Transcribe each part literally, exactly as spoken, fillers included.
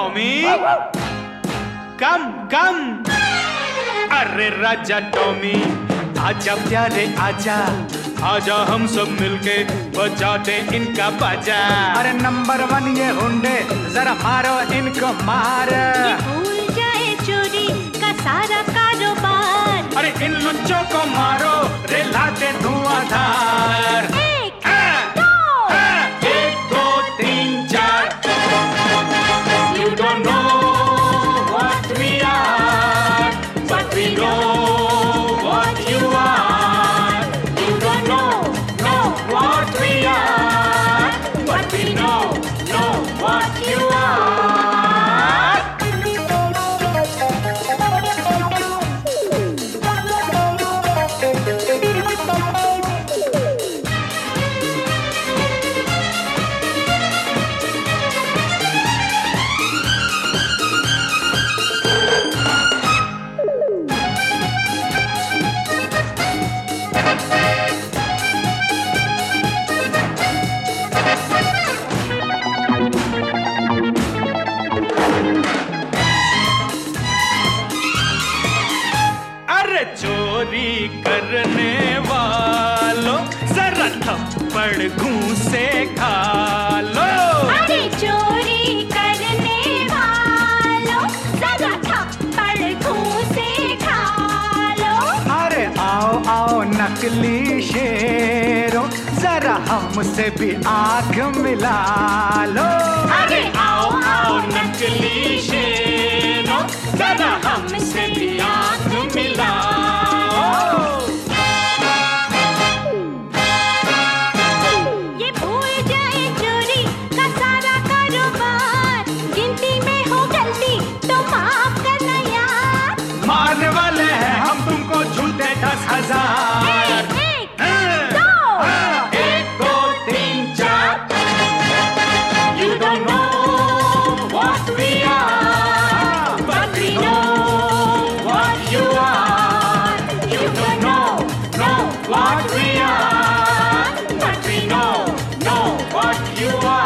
Tommy कम कम। अरे राजा Tommy आजा प्यारे आजा, आजा हम सब मिलके बजाते इनका बाजा। अरे नंबर वन ये हुंडे, जरा मारो इनको मार। ये भूल जाए चोरी का सारा कारोबार। अरे इन लुच्चों को मारो रे लाते धुआंधार। एक हाँ, दो हाँ, एक दो तीन चार। You don't know what we are, but we know what you are. You don't know, know what we are, but we know, know what you are. चोरी करने वालों जरा थप्पड़ घूंसे खा लो। अरे चोरी करने वालों जरा थप्पड़ घूंसे खा लो। अरे आओ आओ नकली शेरों, जरा हमसे भी आंख मिला लो। अरे आओ आओ नकली शेरों, जरा हमसे भी आंख मिला। ये भूल जाए चोरी का सारा कारोबार। गिनती में हो गलती तो माफ करना यार। मारने वाले हैं हम तुमको झूठे दस हजार। एक, एक, दो, एक दो तीन चार। You don't know what we are, but we know what you are. You don't know, know what we are, but we know, know what you are.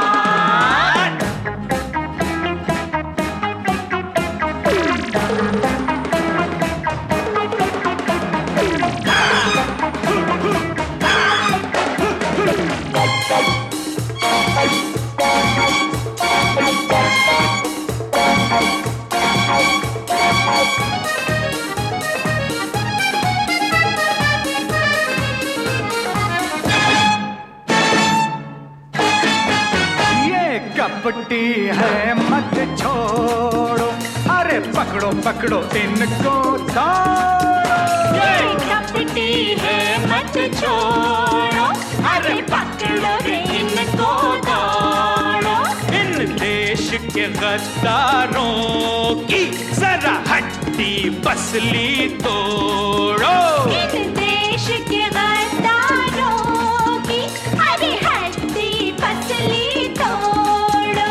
कपटी है मत छोड़ो, अरे पकड़ो पकड़ो इनको दौड़ो। ये कपटी है मत छोड़ो, अरे पकड़ो रे इनको दौड़ो। इन देश के गद्दारों की जरा हड्डी पसली तोड़ो। इन देश के गद्दारों की अरे हड्डी पसली तोड़ो।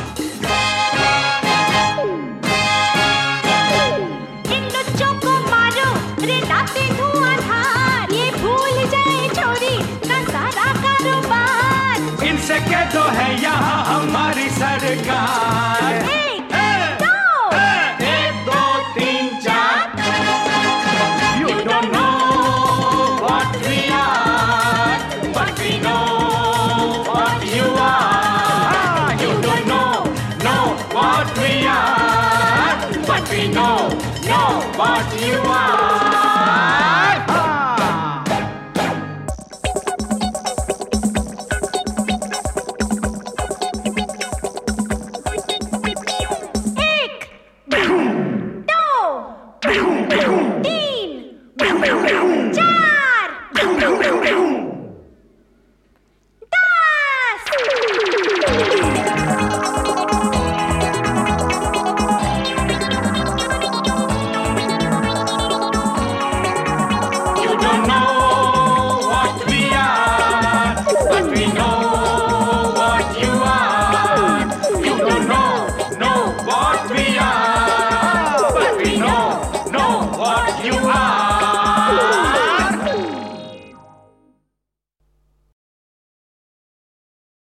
इन लुच्चों को मारो रे लाते धुआंधार। ये भूल जाए चोरी का सारा कारोबार। इनसे कह दो है यहाँ हमारी सरकार। एक, दो, एक दो तीन चार। You don't know what we are, but we know what you are. You don't know, know what we are, but we know, know what you are.